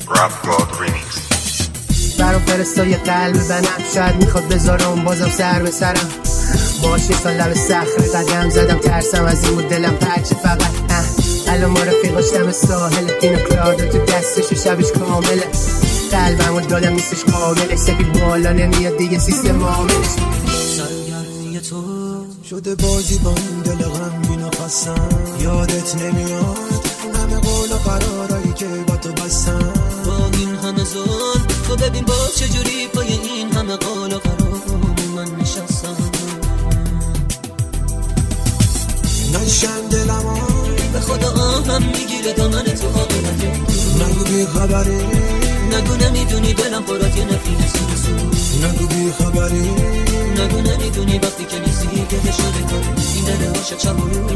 Rap God Remix. برام فرستا یه قلب بنم، شاید میخواد بذارم بازم سر به سرم. باشه سال لب صخره قدم زدم، ترسم از این بود دلم پرچه فقط. الان ما رفیقاش دم ساحل، دینو کلاردو تو دستش و شبش کامله. قلبمو دادم نیستش قابلش، سپید بالا نمیاد دیگه سیستم عاملش. سرگرمی تو شده بازی با این دل غمگین و خستم. یادت نمیاد همه قول و قرارایی که با تو بستم. با این همه ظلم تو ببین باز چجوری پای این همه قول و قرار من نشستم. نشم دلم به خدا آهم میگیره دامن تو آقلت. نگو بی خبری، نگو نمیدونی دلم پرات یه نفیسی. نگو بی خبری، نگو نمیدونی وقتی که نیستی که شده کن این دل عاشق چمونو.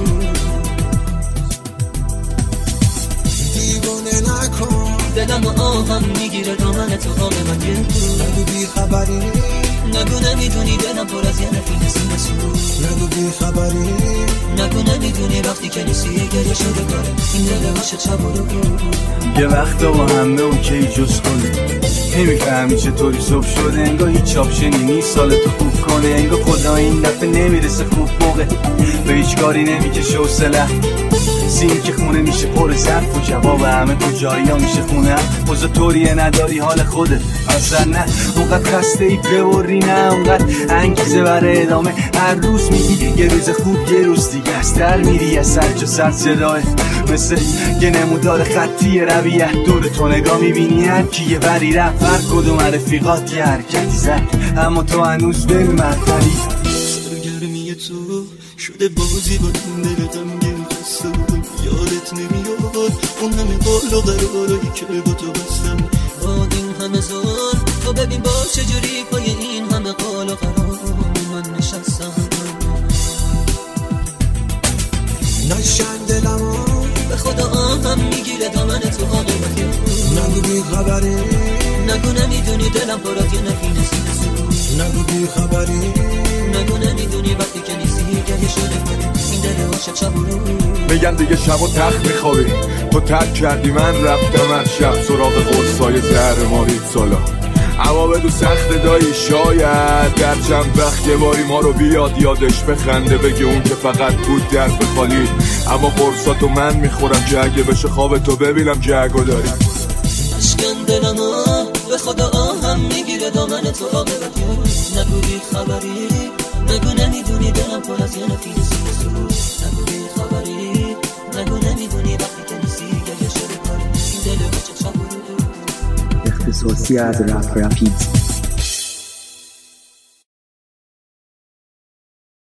دیوونه نکن دلم آهم میگیره دامن تو آقلت. نگو بی خبری، نگو نمیدونی دلم پر از یه نفیسی. نگو بی خبری، نگو نمیدونی وقتی که نیستی گریه شده کاره این دل عاشق چمونو. یه وقتا با همه اوکی جز کنه، نمیفهمی چطوری صبح شده. انگار هیچ آپشنی نیست سالتو خوب کنه. انگار خدا این دفعه نمیرسه خوب موقع، به هیچ کاری نمیکشه حوصله. سیم که خونه میشه پر ظرف و جواب همه کجایی ها میشه خونه. بازا طوریه نداری حال خودت اصلا نه. اونقدر خسته ای ببری نه، اونقدر انگیزه برای ادامه. هر روز میگی یه روز خوب یه روز دیگه از در میری. از سر جا سر صداه مثل یه نمودار خطی رویت. دور تو نگاه میبینی هر کی یه وری رفت. هر کدوم رفیقات یه حرکتی زد، اما تو هنوز بری مرتبی. سرگرمی تو شده بازی با این دل غمگین خسته. یادت نمیاد اون همه قول و قرارایی که با تو بستم. با این همه ظلم تو ببین باز چجوری پای این همه قول و قرار من نشستم. نشن دلمو به خدا آهم میگیره دامن تو آقلت. نگو بی خبری، نگو نمیدونی دلم پرات یه نفیسی. نگو بی خبری، نگو نمیدونی وقتی که نیستی گریه شده کنه این دل عاشق چمونو. میگن دیگه شب و تخت میخوابی، تو ترک کردی من رفتم هر شب سراغ قرصای زهر مارید سالا. اما بدو سخت دایی شاید در چند وقت یه باری ما رو بیاد یادش بخنده، بگه اون که فقط بود در بخالی. اما قرصاتو من میخورم که اگه بشه خواب تو ببینم جگو داری. اشکن دلمو به خدا آهم میگیره دامن تو آقلت. نگو بی خبری، نگو نمیدونی دلم پر از یه نفیسی. نگو بی خبری، نگو نمیدونی وقتی که نیستی گریه شده کاره این دل عاشق چمونو. اختصاصی از رپ رپیز.